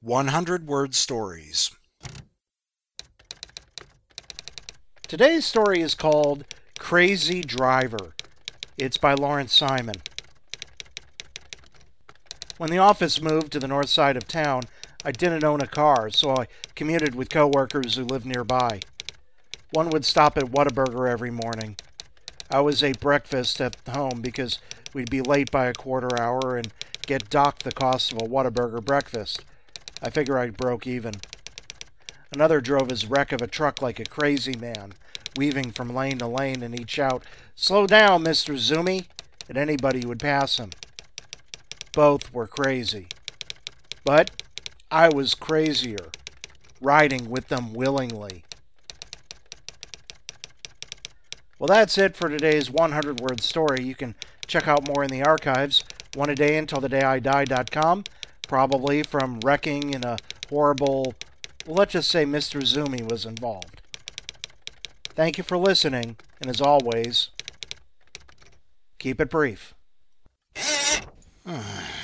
100-word stories. Today's story is called Crazy Driver. It's by Lawrence Simon. When the office moved to the north side of town, I didn't own a car, so I commuted with coworkers who lived nearby. One would stop at Whataburger every morning. I always ate breakfast at home because we'd be late by a quarter hour and get docked the cost of a Whataburger breakfast. I figure I broke even. Another drove his wreck of a truck like a crazy man, weaving from lane to lane, and he'd shout, "Slow down, Mr. Zoomy," at anybody who would pass him. Both were crazy. But I was crazier, riding with them willingly. Well, that's it for today's 100-word story. You can check out more in the archives, oneadayuntildayI die.com, probably from wrecking in a horrible, well, let's just say Mr. Zoomy was involved. Thank you for listening, and as always, keep it brief.